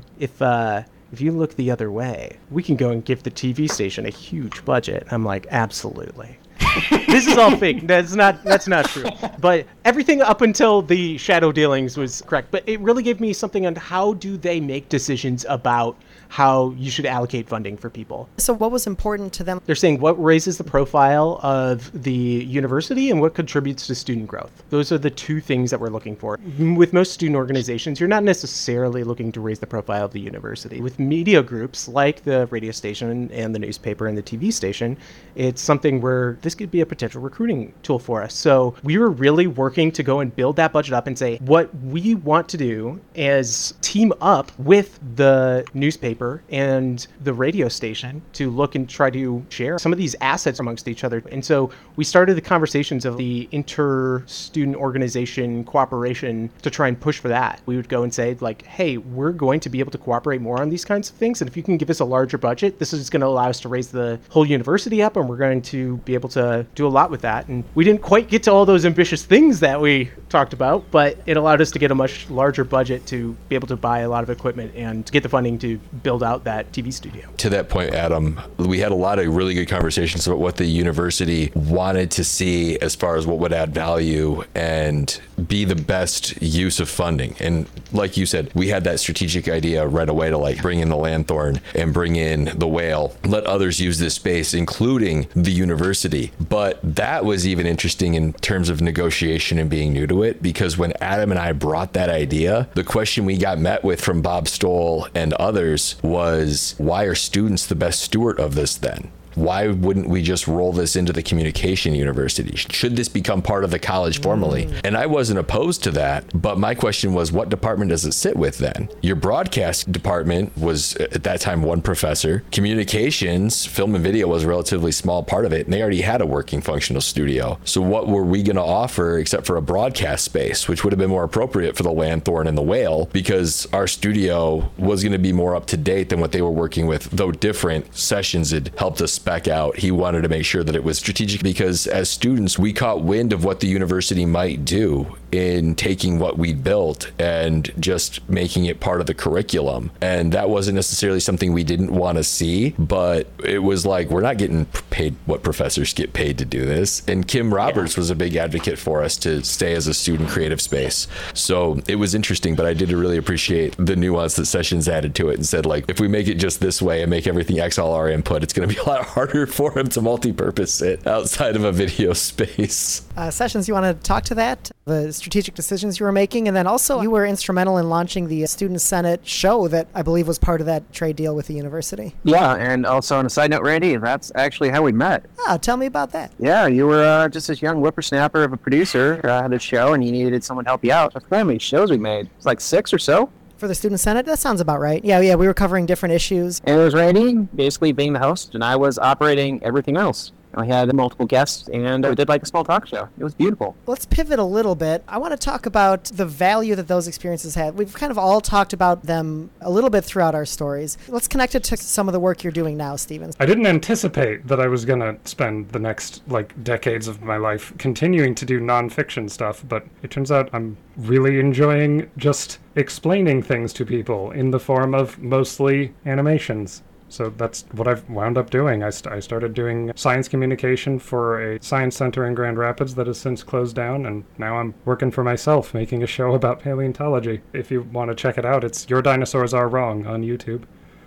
if you look the other way, we can go and give the TV station a huge budget. I'm like, absolutely. This is all fake. That's not true. But everything up until the shadow dealings was correct. But it really gave me something on how do they make decisions about how you should allocate funding for people. So what was important to them? They're saying what raises the profile of the university and what contributes to student growth. Those are the two things that we're looking for. With most student organizations, you're not necessarily looking to raise the profile of the university. With media groups like the radio station and the newspaper and the TV station, it's something where this could be a potential recruiting tool for us. So we were really working to go and build that budget up and say, what we want to do is team up with the newspaper and the radio station to look and try to share some of these assets amongst each other. And so we started the conversations of the inter-student organization cooperation to try and push for that. We would go and say, like, hey, we're going to be able to cooperate more on these kinds of things. And if you can give us a larger budget, this is going to allow us to raise the whole university up, and we're going to be able to do a lot with that. And we didn't quite get to all those ambitious things that we talked about, but it allowed us to get a much larger budget to be able to buy a lot of equipment and get the funding to build out that TV studio. To that point, Adam, we had a lot of really good conversations about what the university wanted to see as far as what would add value and be the best use of funding. And like you said, we had that strategic idea right away to like bring in the Lanthorn and bring in the Whale, let others use this space, including the university. But that was even interesting in terms of negotiation and being new to it, because when Adam and I brought that idea, the question we got met with from Bob Stoll and others was, why are students the best steward of this then? Why wouldn't we just roll this into the communication university? Should this become part of the college formally? And I wasn't opposed to that, but my question was, what department does it sit with then? Your broadcast department was at that time one professor. Communications, film and video was a relatively small part of it, and they already had a working functional studio. So what were we going to offer except for a broadcast space, which would have been more appropriate for the Lanthorn and the Whale, because our studio was going to be more up to date than what they were working with, though different. Sessions had helped us spec out. He wanted to make sure that it was strategic, because as students, we caught wind of what the university might do in taking what we built and just making it part of the curriculum. And that wasn't necessarily something we didn't want to see, but it was like, we're not getting paid what professors get paid to do this. And Kim Roberts was a big advocate for us to stay as a student creative space. So it was interesting, but I did really appreciate the nuance that Sessions added to it and said, like, if we make it just this way and make everything XLR input, it's going to be a lot harder for him to multi-purpose it outside of a video space. Sessions, you want to talk to that? The strategic decisions you were making, and then also you were instrumental in launching the Student Senate show that I believe was part of that trade deal with the university. Yeah, and also on a side note, Randy, that's actually how we met. Oh, tell me about that. Yeah, you were just this young whippersnapper of a producer, had a show, and you needed someone to help you out. I forgot how many shows we made. It's like 6 or so. For the Student Senate? That sounds about right. Yeah, we were covering different issues. And it was Randy basically being the host, and I was operating everything else. I had multiple guests, and we did like a small talk show. It was beautiful. Let's pivot a little bit. I want to talk about the value that those experiences had. We've kind of all talked about them a little bit throughout our stories. Let's connect it to some of the work you're doing now, Steven. I didn't anticipate that I was going to spend the next, decades of my life continuing to do nonfiction stuff, but it turns out I'm really enjoying just explaining things to people in the form of mostly animations. So that's what I've wound up doing. I started doing science communication for a science center in Grand Rapids that has since closed down, and now I'm working for myself, making a show about paleontology. If you want to check it out, it's Your Dinosaurs Are Wrong on YouTube.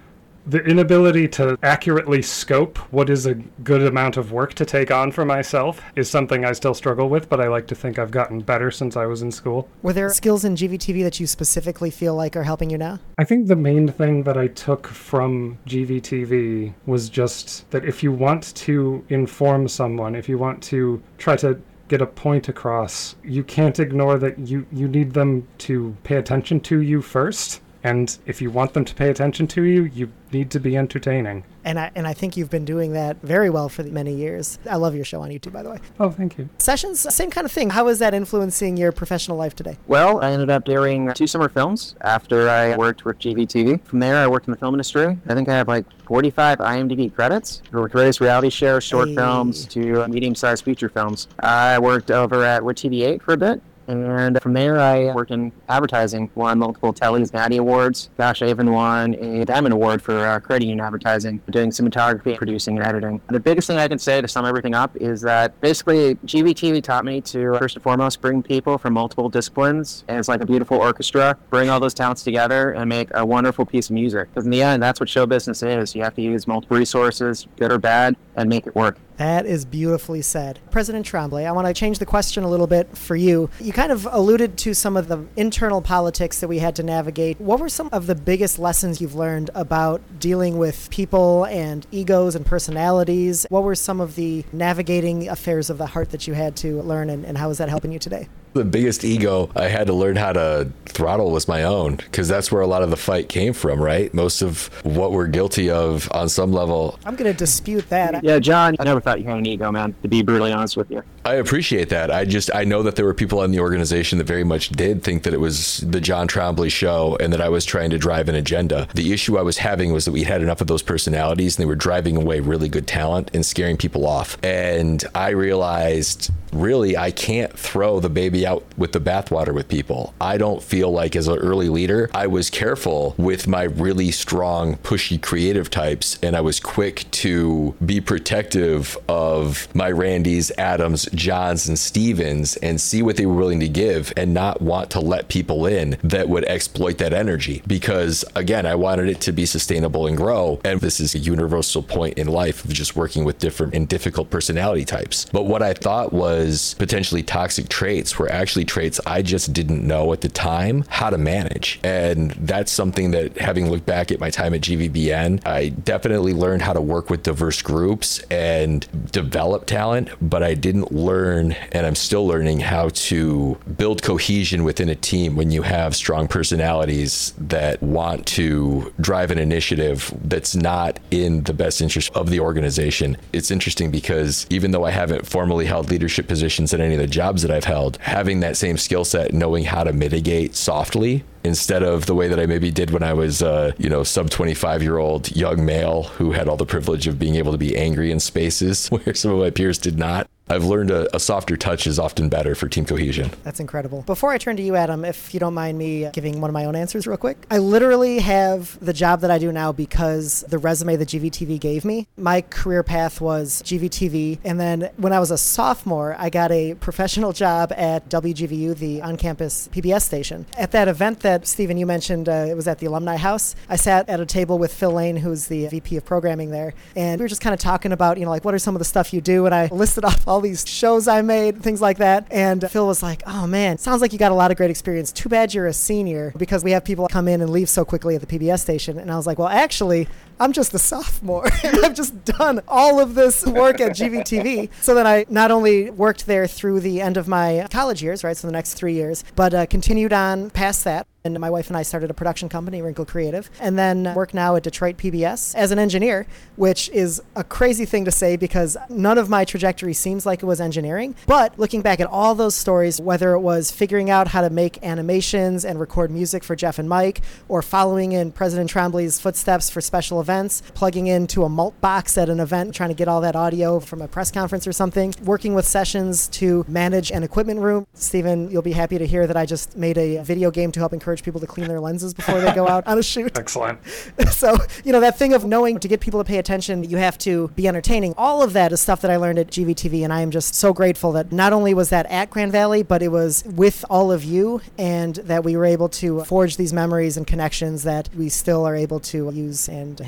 The inability to accurately scope what is a good amount of work to take on for myself is something I still struggle with, but I like to think I've gotten better since I was in school. Were there skills in GVTV that you specifically feel like are helping you now? I think the main thing that I took from GVTV was just that if you want to inform someone, if you want to try to get a point across, you can't ignore that you need them to pay attention to you first. And if you want them to pay attention to you, you need to be entertaining. And I think you've been doing that very well for many years. I love your show on YouTube, by the way. Oh, thank you. Sessions, same kind of thing. How is that influencing your professional life today? Well, I ended up doing 2 summer films after I worked with GVTV. From there, I worked in the film industry. I think I have like 45 IMDb credits for various reality shows, short films to medium-sized feature films. I worked over at WIT-TV8 for a bit. And from there, I worked in advertising, won multiple Telly's Natty Awards. Gosh, I even won a Diamond Award for creating in advertising, doing cinematography, producing, and editing. The biggest thing I can say to sum everything up is that basically GVTV taught me to, first and foremost, bring people from multiple disciplines. And it's like a beautiful orchestra, bring all those talents together and make a wonderful piece of music. Because in the end, that's what show business is. You have to use multiple resources, good or bad, and make it work. That is beautifully said. President Tremblay, I want to change the question a little bit for you. You kind of alluded to some of the internal politics that we had to navigate. What were some of the biggest lessons you've learned about dealing with people and egos and personalities? What were some of the navigating affairs of the heart that you had to learn, and how is that helping you today? The biggest ego I had to learn how to throttle was my own, because that's where a lot of the fight came from, right? Most of what we're guilty of on some level. I'm going to dispute that. Yeah, John, I never thought you had an ego, man, to be brutally honest with you. I appreciate that. I know that there were people in the organization that very much did think that it was the John Trombley show and that I was trying to drive an agenda. The issue I was having was that we had enough of those personalities and they were driving away really good talent and scaring people off. And I realized, really, I can't throw the baby out with the bathwater with people. I don't feel like as an early leader, I was careful with my really strong, pushy creative types, and I was quick to be protective of my Randys, Adams, Johns, and Stevens and see what they were willing to give and not want to let people in that would exploit that energy. Because again, I wanted it to be sustainable and grow. And this is a universal point in life of just working with different and difficult personality types. But what I thought was potentially toxic traits were actually traits I just didn't know at the time how to manage. And that's something that, having looked back at my time at GVBN, I definitely learned how to work with diverse groups and develop talent, but I didn't learn, and I'm still learning, how to build cohesion within a team when you have strong personalities that want to drive an initiative that's not in the best interest of the organization. It's interesting because even though I haven't formally held leadership positions in any of the jobs that I've held, having that same skill set, knowing how to mitigate softly instead of the way that I maybe did when I was sub 25-year-old young male who had all the privilege of being able to be angry in spaces where some of my peers did not. I've learned a softer touch is often better for team cohesion. That's incredible. Before I turn to you, Adam, if you don't mind me giving one of my own answers real quick. I literally have the job that I do now because the resume that GVTV gave me. My career path was GVTV, and then when I was a sophomore, I got a professional job at WGVU, the on-campus PBS station. At that event that, Stephen, you mentioned, it was at the Alumni House, I sat at a table with Phil Lane, who's the VP of programming there, and we were just kind of talking about, what are some of the stuff you do, and I listed off all these shows I made, things like that. And Phil was like, oh man, sounds like you got a lot of great experience. Too bad you're a senior, because we have people come in and leave so quickly at the PBS station. And I was like, well, actually, I'm just a sophomore. I've just done all of this work at GVTV. So then I not only worked there through the end of my college years, right, so the next 3 years, but continued on past that. And my wife and I started a production company, Wrinkle Creative, and then work now at Detroit PBS as an engineer, which is a crazy thing to say because none of my trajectory seems like it was engineering. But looking back at all those stories, whether it was figuring out how to make animations and record music for Jeff and Mike, or following in President Tremblay's footsteps for special events, plugging into a malt box at an event, trying to get all that audio from a press conference or something, working with Sessions to manage an equipment room. Stephen, you'll be happy to hear that I just made a video game to help encourage people to clean their lenses before they go out on a shoot. Excellent. So, that thing of knowing to get people to pay attention, you have to be entertaining. All of that is stuff that I learned at GVTV, and I am just so grateful that not only was that at Grand Valley, but it was with all of you, and that we were able to forge these memories and connections that we still are able to use and hang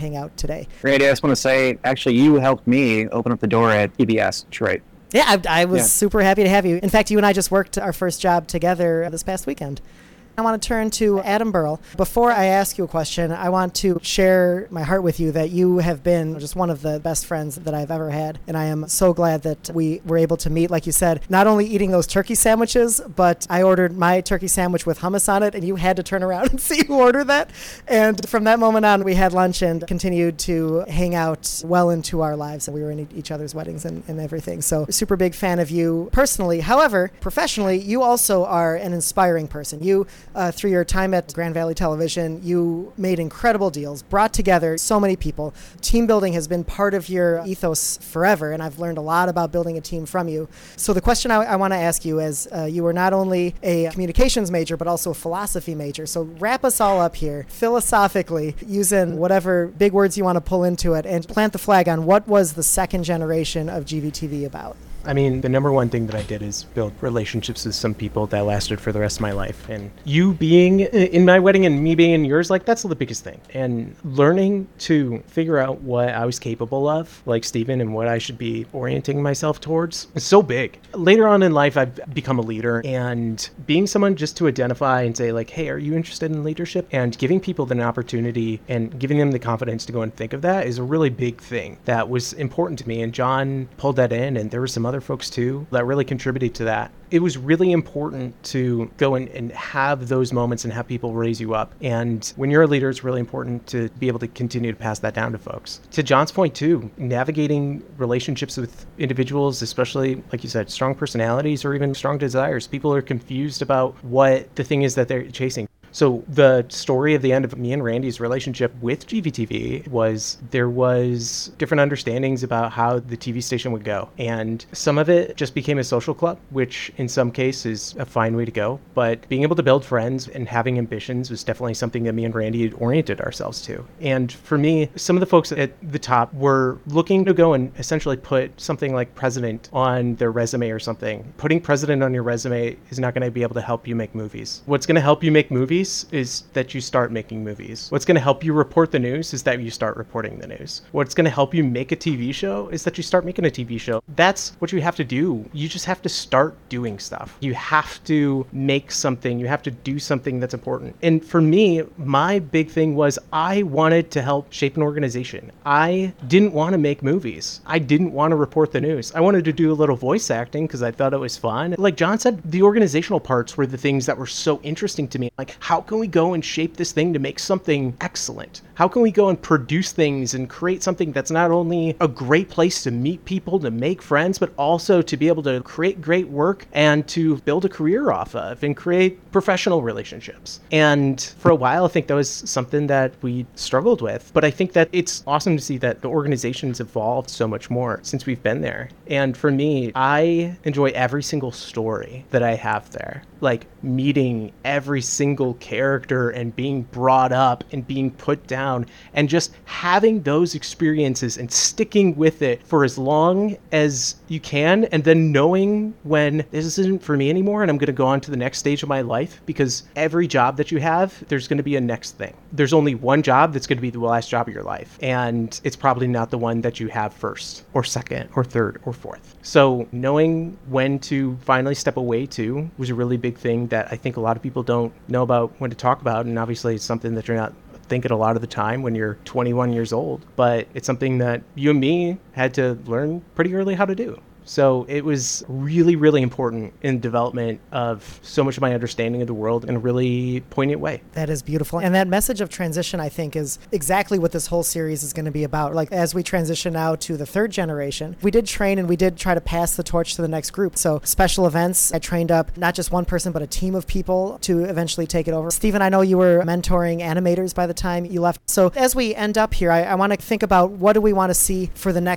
hang out today. Randy, I just want to say, actually, you helped me open up the door at PBS Detroit. Yeah, I was super happy to have you. In fact, you and I just worked our first job together this past weekend. I want to turn to Adam Burrell. Before I ask you a question, I want to share my heart with you that you have been just one of the best friends that I've ever had. And I am so glad that we were able to meet, like you said, not only eating those turkey sandwiches, but I ordered my turkey sandwich with hummus on it, and you had to turn around and see who ordered that. And from that moment on, we had lunch and continued to hang out well into our lives. And we were in each other's weddings and everything. So super big fan of you personally. However, professionally, you also are an inspiring person. You through your time at Grand Valley Television, you made incredible deals, brought together so many people. Team building has been part of your ethos forever, and I've learned a lot about building a team from you. So the question I want to ask you is, you were not only a communications major, but also a philosophy major. So wrap us all up here, philosophically, using whatever big words you want to pull into it, and plant the flag on what was the second generation of GVTV about? I mean, the number one thing that I did is build relationships with some people that lasted for the rest of my life. And you being in my wedding and me being in yours, like, that's the biggest thing. And learning to figure out what I was capable of, like Stephen, and what I should be orienting myself towards is so big. Later on in life, I've become a leader, and being someone just to identify and say, like, hey, are you interested in leadership? And giving people an opportunity and giving them the confidence to go and think of that is a really big thing that was important to me. And John pulled that in, and there were some other folks too that really contributed to that. It was really important to go and have those moments and have people raise you up. And when you're a leader, it's really important to be able to continue to pass that down to folks. To John's point too, navigating relationships with individuals, especially, like you said, strong personalities or even strong desires. People are confused about what the thing is that they're chasing. So the story of the end of me and Randy's relationship with GVTV was there was different understandings about how the TV station would go. And some of it just became a social club, which in some cases is a fine way to go. But being able to build friends and having ambitions was definitely something that me and Randy had oriented ourselves to. And for me, some of the folks at the top were looking to go and essentially put something like president on their resume or something. Putting president on your resume is not going to be able to help you make movies. What's going to help you make movies is that you start making movies. What's going to help you report the news is that you start reporting the news. What's going to help you make a TV show is that you start making a TV show. That's what you have to do. You just have to start doing stuff. You have to make something. You have to do something that's important. And for me, my big thing was I wanted to help shape an organization. I didn't want to make movies. I didn't want to report the news. I wanted to do a little voice acting because I thought it was fun. Like John said, the organizational parts were the things that were so interesting to me. Like, how can we go and shape this thing to make something excellent? How can we go and produce things and create something that's not only a great place to meet people, to make friends, but also to be able to create great work and to build a career off of and create professional relationships? And for a while, I think that was something that we struggled with. But I think that it's awesome to see that the organization's evolved so much more since we've been there. And for me, I enjoy every single story that I have there. Like meeting every single character and being brought up and being put down and just having those experiences and sticking with it for as long as you can, and then knowing when this isn't for me anymore and I'm going to go on to the next stage of my life, because every job that you have, there's going to be a next thing. There's only one job that's going to be the last job of your life, and it's probably not the one that you have first or second or third or fourth. So knowing when to finally step away to was a really big thing that I think a lot of people don't know about when to talk about, and obviously it's something that you're not thinking a lot of the time when you're 21 years old, but it's something that you and me had to learn pretty early how to do. So it was really, really important in development of so much of my understanding of the world in a really poignant way. That is beautiful. And that message of transition, I think, is exactly what this whole series is going to be about. Like, as we transition now to the third generation, we did train and we did try to pass the torch to the next group. So special events, I trained up not just one person, but a team of people to eventually take it over. Stephen, I know you were mentoring animators by the time you left. So as we end up here, I want to think about what do we want to see for the next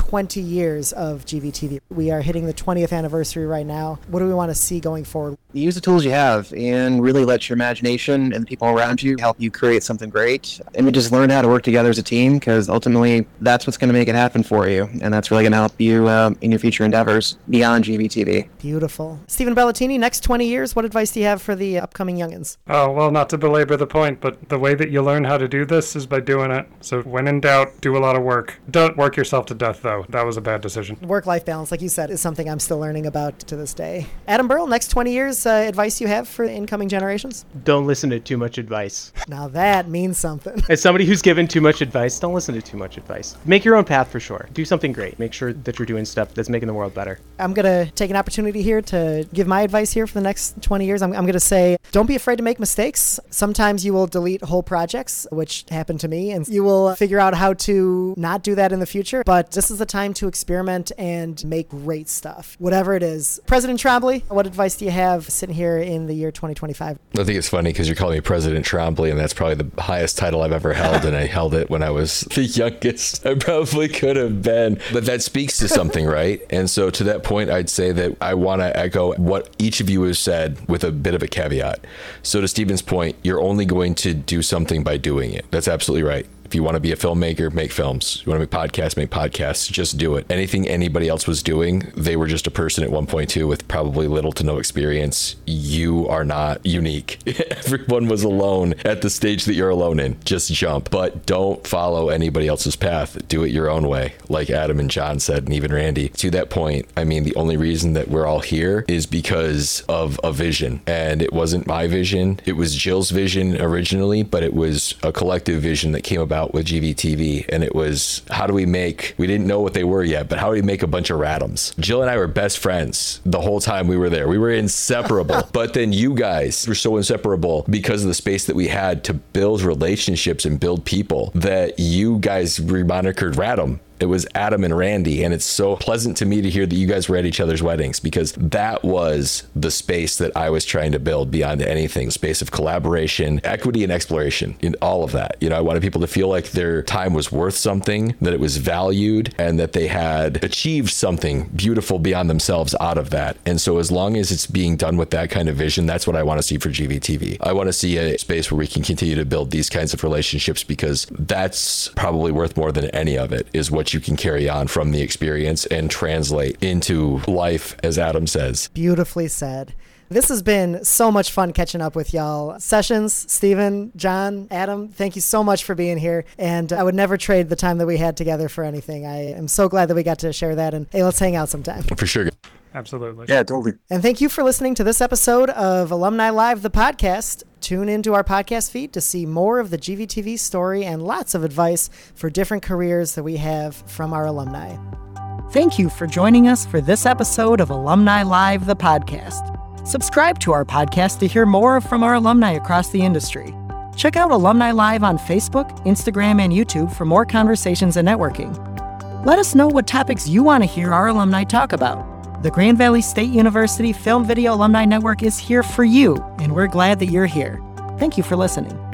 20 years of GVTV. We are hitting the 20th anniversary right now. What do we want to see going forward? Use the tools you have and really let your imagination and the people around you help you create something great. And we just learn how to work together as a team, because ultimately that's what's going to make it happen for you. And that's really going to help you in your future endeavors beyond GVTV. Beautiful. Stephen Bellatini, next 20 years, what advice do you have for the upcoming youngins? Oh, well, not to belabor the point, but the way that you learn how to do this is by doing it. So when in doubt, do a lot of work. Don't work yourself to death, though. That was a bad decision. Work-life balance, like you said, is something I'm still learning about to this day. Adam Burrell, next 20 years, advice you have for incoming generations? Don't listen to too much advice. Now that means something. As somebody who's given too much advice, don't listen to too much advice. Make your own path for sure. Do something great. Make sure that you're doing stuff that's making the world better. I'm going to take an opportunity here to give my advice here for the next 20 years. I'm going to say, don't be afraid to make mistakes. Sometimes you will delete whole projects, which happened to me, and you will figure out how to not do that in the future. But this is the time to experiment and make great stuff, whatever it is. President Trombley, what advice do you have sitting here in the year 2025? I think it's funny because you're calling me President Trombley, and that's probably the highest title I've ever held, and I held it when I was the youngest I probably could have been. But that speaks to something, right? And so to that point, I'd say that I want to echo what each of you has said with a bit of a caveat. So to Stephen's point, you're only going to do something by doing it. That's absolutely right. If you want to be a filmmaker, make films. You want to make podcasts, just do it. Anything anybody else was doing, they were just a person at 1.2 with probably little to no experience. You are not unique. Everyone was alone at the stage that you're alone in. Just jump. But don't follow anybody else's path. Do it your own way, like Adam and John said, and even Randy. To that point, I mean, the only reason that we're all here is because of a vision. And it wasn't my vision. It was Jill's vision originally, but it was a collective vision that came about with GVTV, and it was, we didn't know what they were yet, but how do we make a bunch of Radams? Jill and I were best friends the whole time we were there. We were inseparable. But then you guys were so inseparable because of the space that we had to build relationships and build people that you guys remonikered Radam. It was Adam and Randy, and it's so pleasant to me to hear that you guys were at each other's weddings, because that was the space that I was trying to build beyond anything. Space of collaboration, equity, and exploration, in all of that. You know, I wanted people to feel like their time was worth something, that it was valued, and that they had achieved something beautiful beyond themselves out of that. And so as long as it's being done with that kind of vision, that's what I want to see for GVTV. I want to see a space where we can continue to build these kinds of relationships, because that's probably worth more than any of it, is what you can carry on from the experience and translate into life, as Adam says. Beautifully said. This has been so much fun catching up with y'all. Sessions, Stephen, John, Adam, thank you so much for being here. And I would never trade the time that we had together for anything. I am so glad that we got to share that. And hey, let's hang out sometime. For sure. Absolutely. Yeah, totally. And thank you for listening to this episode of Alumni Live, the podcast. Tune into our podcast feed to see more of the GVTV story and lots of advice for different careers that we have from our alumni. Thank you for joining us for this episode of Alumni Live, the podcast. Subscribe to our podcast to hear more from our alumni across the industry. Check out Alumni Live on Facebook, Instagram, and YouTube for more conversations and networking. Let us know what topics you want to hear our alumni talk about. The Grand Valley State University Film Video Alumni Network is here for you, and we're glad that you're here. Thank you for listening.